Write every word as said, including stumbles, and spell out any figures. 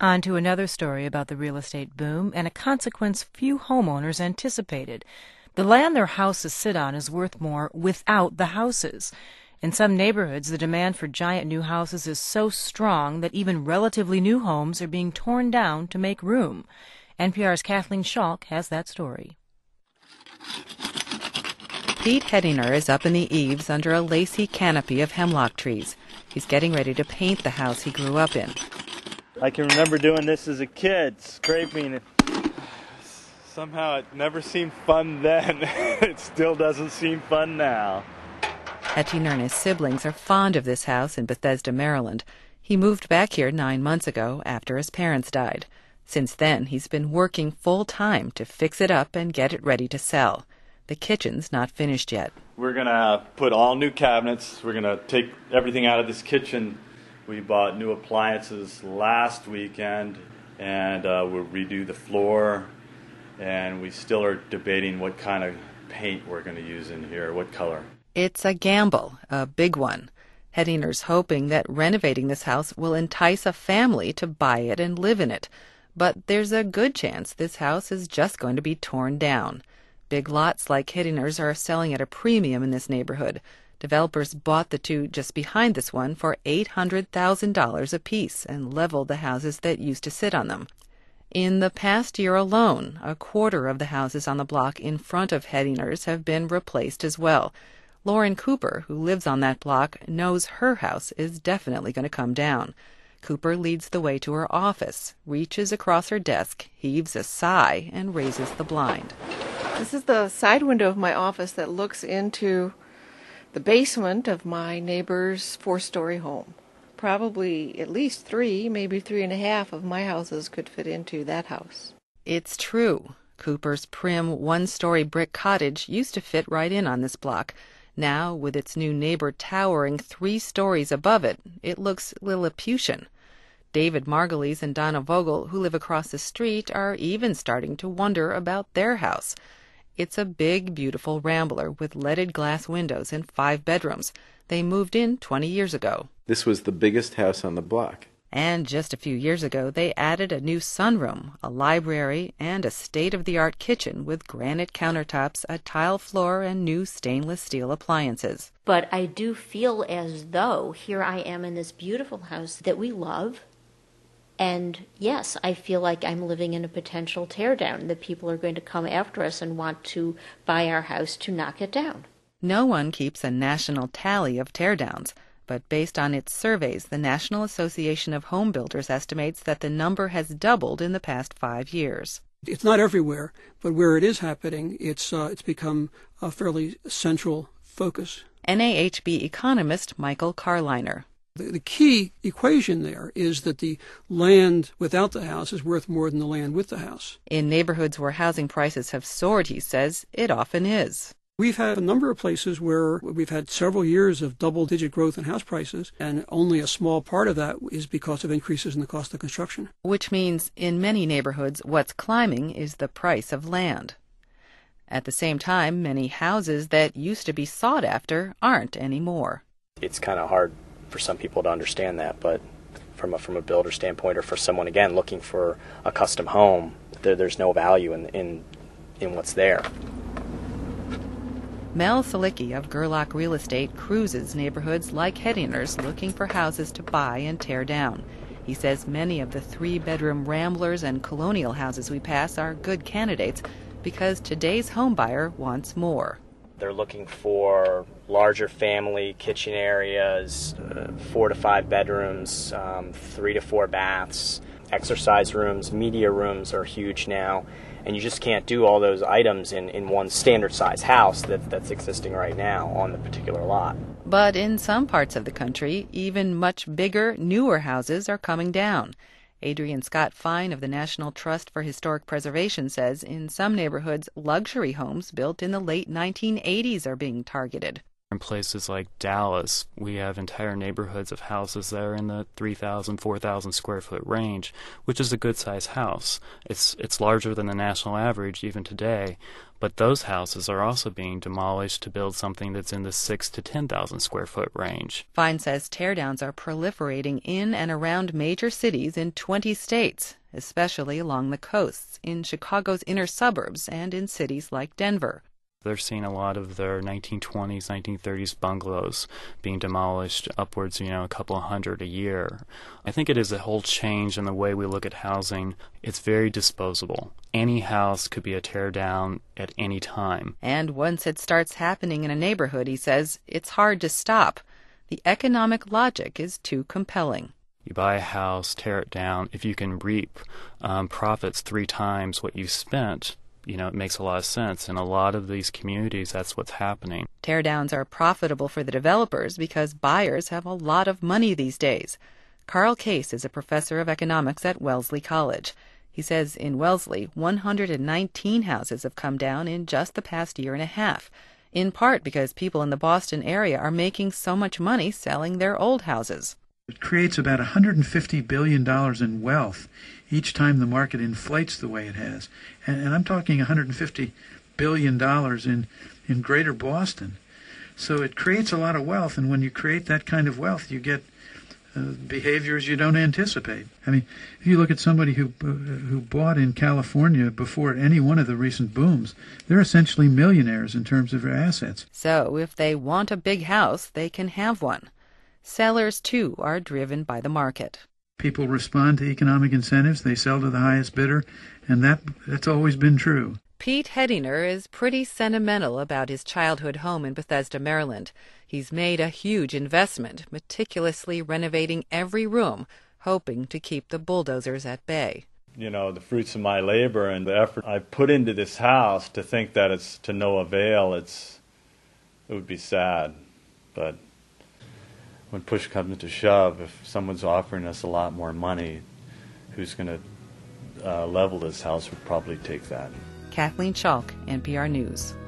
On to another story about the real estate boom and a consequence few homeowners anticipated. The land their houses sit on is worth more without the houses. In some neighborhoods, the demand for giant new houses is so strong that even relatively new homes are being torn down to make room. N P R's Kathleen Schalk has that story. Pete Hedinger is up in the eaves under a lacy canopy of hemlock trees. He's getting ready to paint the house he grew up in. I can remember doing this as a kid, scraping it. Somehow it never seemed fun then. It still doesn't seem fun now. Hedinger and his siblings are fond of this house in Bethesda, Maryland. He moved back here nine months ago after his parents died. Since then, he's been working full-time to fix it up and get it ready to sell. The kitchen's not finished yet. We're going to put all new cabinets. We're going to take everything out of this kitchen. We bought new appliances last weekend, and uh, we'll redo the floor. And we still are debating what kind of paint we're going to use in here, what color. It's a gamble, a big one. Hedinger's hoping that renovating this house will entice a family to buy it and live in it. But there's a good chance this house is just going to be torn down. Big lots like Hedinger's are selling at a premium in this neighborhood. Developers bought the two just behind this one for eight hundred thousand dollars apiece and leveled the houses that used to sit on them. In the past year alone, a quarter of the houses on the block in front of Hedinger's have been replaced as well. Lauren Cooper, who lives on that block, knows her house is definitely going to come down. Cooper leads the way to her office, reaches across her desk, heaves a sigh, and raises the blind. This is the side window of my office that looks into the basement of my neighbor's four-story home. Probably at least three, maybe three and a half of my houses could fit into that house. It's true. Cooper's prim one-story brick cottage used to fit right in on this block. Now, with its new neighbor towering three stories above it, it looks Lilliputian. David Margulies and Donna Vogel, who live across the street, are even starting to wonder about their house. It's a big, beautiful rambler with leaded glass windows and five bedrooms. They moved in twenty years ago. This was the biggest house on the block. And just a few years ago, they added a new sunroom, a library, and a state-of-the-art kitchen with granite countertops, a tile floor, and new stainless steel appliances. But I do feel as though here I am in this beautiful house that we love. And yes, I feel like I'm living in a potential teardown, that people are going to come after us and want to buy our house to knock it down. No one keeps a national tally of teardowns, but based on its surveys, the National Association of Home Builders estimates that the number has doubled in the past five years. It's not everywhere, but where it is happening, it's uh, it's become a fairly central focus. N A H B economist Michael Carliner. The, the key equation there is that the land without the house is worth more than the land with the house. In neighborhoods where housing prices have soared, he says, it often is. We've had a number of places where we've had several years of double-digit growth in house prices, and only a small part of that is because of increases in the cost of construction. Which means in many neighborhoods, what's climbing is the price of land. At the same time, many houses that used to be sought after aren't anymore. It's kind of hard for some people to understand that, but from a, from a builder standpoint, or for someone, again, looking for a custom home, there, there's no value in, in, in what's there. Mel Salicki of Gerlach Real Estate cruises neighborhoods like Hedinger's looking for houses to buy and tear down. He says many of the three-bedroom ramblers and colonial houses we pass are good candidates because today's home buyer wants more. They're looking for larger family kitchen areas, uh, four to five bedrooms, um, three to four baths. Exercise rooms, media rooms are huge now. And you just can't do all those items in, in one standard size house that, that's existing right now on the particular lot. But in some parts of the country, even much bigger, newer houses are coming down. Adrian Scott Fine of the National Trust for Historic Preservation says in some neighborhoods, luxury homes built in the late nineteen eighties are being targeted. In places like Dallas, we have entire neighborhoods of houses that are in the three thousand, four thousand square foot range, which is a good-sized house. It's it's larger than the national average even today, but those houses are also being demolished to build something that's in the six to ten thousand square foot range. Fine says teardowns are proliferating in and around major cities in twenty states, especially along the coasts, in Chicago's inner suburbs, and in cities like Denver. They're seeing a lot of their nineteen twenties, nineteen thirties bungalows being demolished, upwards, you know, a couple of hundred a year. I think it is a whole change in the way we look at housing. It's very disposable. Any house could be a tear down at any time. And once it starts happening in a neighborhood, he says, it's hard to stop. The economic logic is too compelling. You buy a house, tear it down. If you can reap um, profits three times what you spent, you know, it makes a lot of sense. In a lot of these communities, that's what's happening. Teardowns are profitable for the developers because buyers have a lot of money these days. Carl Case is a professor of economics at Wellesley College. He says in Wellesley, one hundred nineteen houses have come down in just the past year and a half, in part because people in the Boston area are making so much money selling their old houses. It creates about one hundred fifty billion dollars in wealth each time the market inflates the way it has. And, and I'm talking one hundred fifty billion dollars in, in greater Boston. So it creates a lot of wealth, and when you create that kind of wealth, you get uh, behaviors you don't anticipate. I mean, if you look at somebody who, uh, who bought in California before any one of the recent booms, they're essentially millionaires in terms of their assets. So if they want a big house, they can have one. Sellers, too, are driven by the market. People respond to economic incentives. They sell to the highest bidder, and that that's always been true. Pete Hedinger is pretty sentimental about his childhood home in Bethesda, Maryland. He's made a huge investment, meticulously renovating every room, hoping to keep the bulldozers at bay. You know, the fruits of my labor and the effort I put into this house, to think that it's to no avail, it's it would be sad. But when push comes to shove, if someone's offering us a lot more money, who's going to uh, level this house would probably take that. Kathleen Schalk, N P R News.